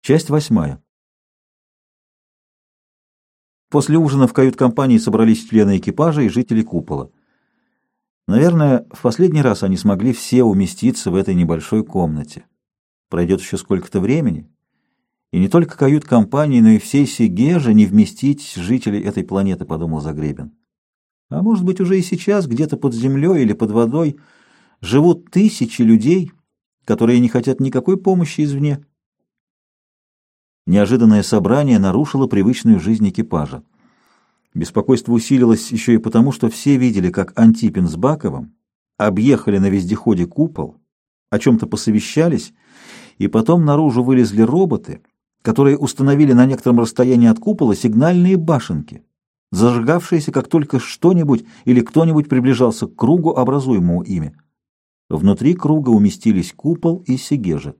Часть 8. После ужина в кают-компании собрались члены экипажа и жители купола. Наверное, в последний раз они смогли все уместиться в этой небольшой комнате. Пройдет еще сколько-то времени, и не только кают-компании, но и всей Сегеже не вместить жителей этой планеты, подумал Загребин. А может быть, уже и сейчас, где-то под землей или под водой, живут тысячи людей, которые не хотят никакой помощи извне. Неожиданное собрание нарушило привычную жизнь экипажа. Беспокойство усилилось еще и потому, что все видели, как Антипин с Баковым объехали на вездеходе купол, о чем-то посовещались, и потом наружу вылезли роботы, которые установили на некотором расстоянии от купола сигнальные башенки, зажигавшиеся, как только что-нибудь или кто-нибудь приближался к кругу, образуемому ими. Внутри круга уместились купол и Сегежа.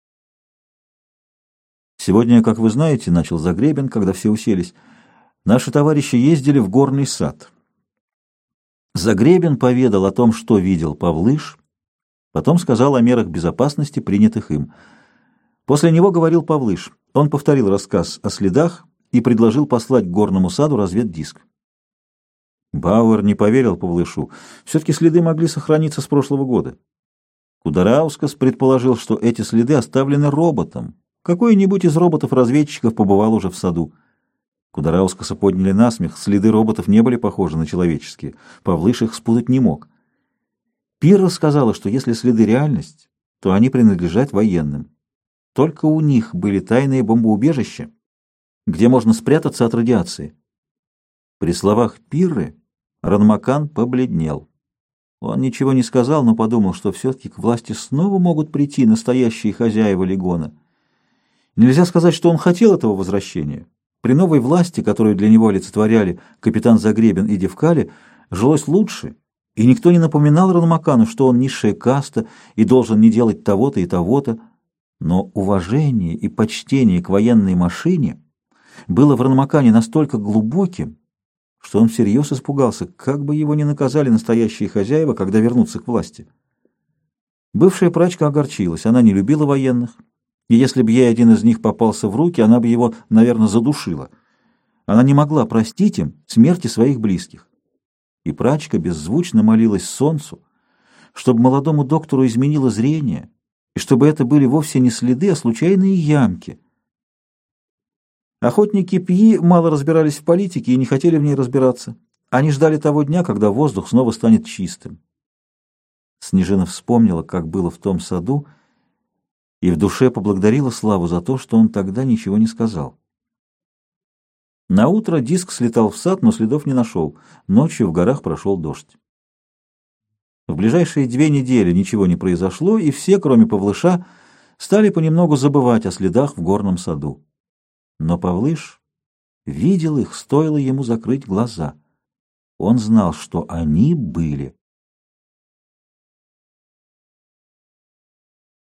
«Сегодня, как вы знаете, — начал Загребин, когда все уселись, — наши товарищи ездили в горный сад». Загребин поведал о том, что видел Павлыш, потом сказал о мерах безопасности, принятых им. После него говорил Павлыш. Он повторил рассказ о следах и предложил послать к горному саду разведдиск. Бауэр не поверил Павлышу. Все-таки следы могли сохраниться с прошлого года. Кудараускас предположил, что эти следы оставлены роботом. Какой-нибудь из роботов-разведчиков побывал уже в саду. Кудараускаса подняли на смех. Следы роботов не были похожи на человеческие. Павлыш их спутать не мог. Пирра сказала, что если следы реальность, то они принадлежат военным. Только у них были тайные бомбоубежища, где можно спрятаться от радиации. При словах Пирры Ранмакан побледнел. Он ничего не сказал, но подумал, что все-таки к власти снова могут прийти настоящие хозяева Легона. Нельзя сказать, что он хотел этого возвращения. При новой власти, которую для него олицетворяли капитан Загребин и Девкали, жилось лучше, и никто не напоминал Ранмакану, что он низшая каста и должен не делать того-то и того-то. Но уважение и почтение к военной машине было в Ранмакане настолько глубоким, что он всерьез испугался, как бы его не наказали настоящие хозяева, когда вернутся к власти. Бывшая прачка огорчилась, она не любила военных, и если бы ей один из них попался в руки, она бы его, наверное, задушила. Она не могла простить им смерти своих близких. И прачка беззвучно молилась солнцу, чтобы молодому доктору изменило зрение, и чтобы это были вовсе не следы, а случайные ямки. Охотники Пьи мало разбирались в политике и не хотели в ней разбираться. Они ждали того дня, когда воздух снова станет чистым. Снежина вспомнила, как было в том саду, и в душе поблагодарила Славу за то, что он тогда ничего не сказал. Наутро диск слетал в сад, но следов не нашел. Ночью в горах прошел дождь. В ближайшие 2 недели ничего не произошло, и все, кроме Павлыша, стали понемногу забывать о следах в горном саду. Но Павлыш видел их, стоило ему закрыть глаза. Он знал, что они были.